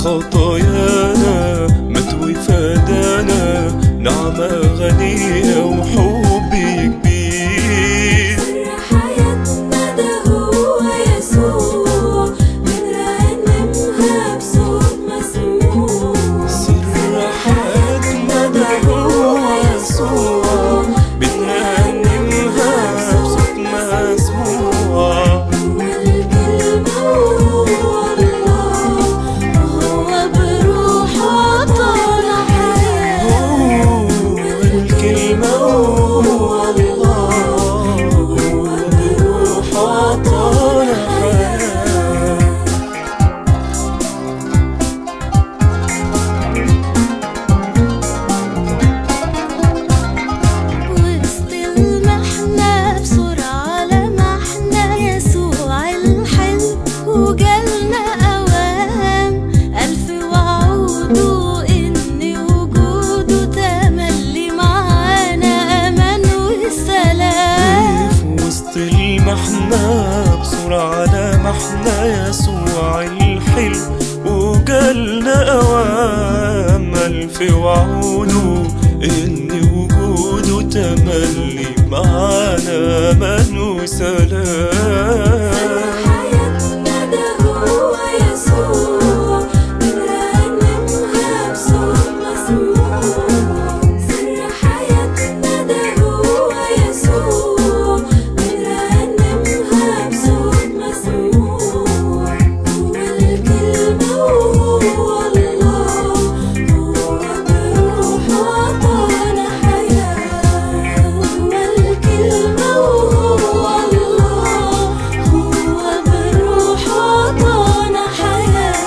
خطايانا مات وفدانا، نعمة غنية وحب كبير. سر حياتنا ده هو يسوع، بنرنمها بصوت مسموع. سر حياتنا ده هو يسوع، بنرنمها بصوت مسموع. هو الكلمة وهو الله، وهو بروحه عطانا حياة. هو الكلمة وهو الله، وهو بروحه عطانا حياة. وسط المحنة بسرعة لمحنا يسوع الحلو، وجالنا أوام ألف وعوده، إن وجوده تملي معانا أمان وسلام. في وسط المحنة بسرعة لمحنا يسوع الحلو، وجالنا أوام ألف وعوده، إن وجوده تملي معانا أمان وسلام. حياتنا ده هو يسوع، بنرنمها بصوت مسموع. سر حياتنا ده هو يسوع، بنرنمها بصوت مسموع. هو الكلمة وهو الله، هو بروحه عطانا حياة. هو الكلمة وهو الله، هو بروحه عطانا حياة.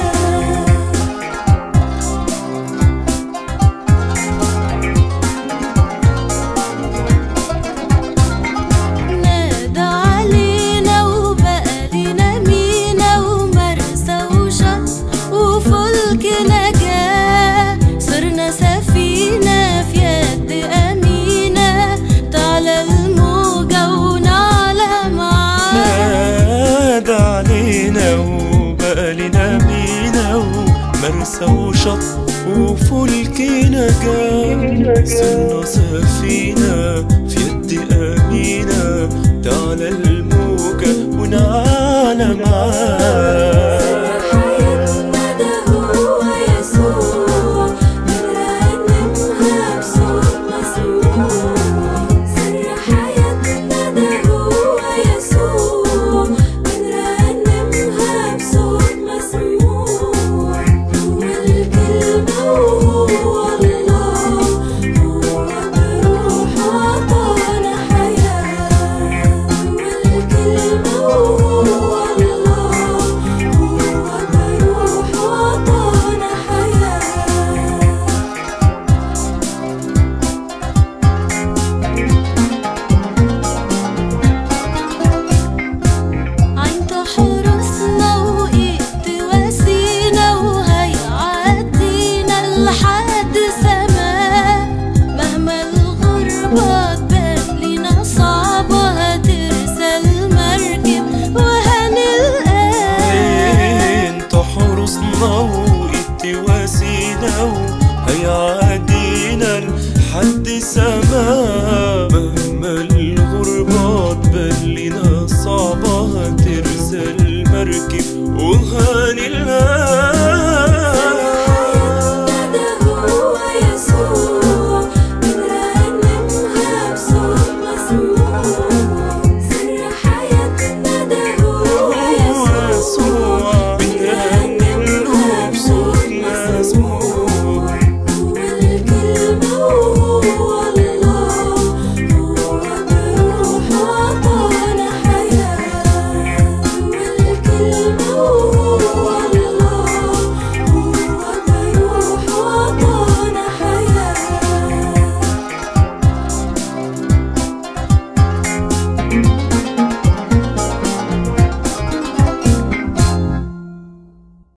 نادى علينا وبقى لنا مينا، ومرسى وشط وفلك نجاة. صرنا سفينة في يد أمينة، تعلى الموجة ونعلى معاه. نادى علينا وبقى لنا مينا، ومرسى وشط وفلك نجاة. صرنا سفينة في يد أمينة، تعلى الموجة ونعلى معاه. حياتنا ده هو يسوع، بنرنمها بصوت مسموع. سر حياتنا ده هو يسوع، بنرنمها بصوت مسموع. هو الكلمة وهو الله، هو بروحه عطانا حياة. هو الكلمة وهو الله، هو بروحه عطانا حياة. عين تحرسنا وإيد تواسينا، وهيعدينا لحد سما. مهما الغربة تبان لينا صعبة، هترسل مركب وهنلقاه. انت حرسنا وايد تواسينا، وهيعدينا لحد سما. مهما الغربة تبان لينا صعبة، هترسل مركب وهنلقاها.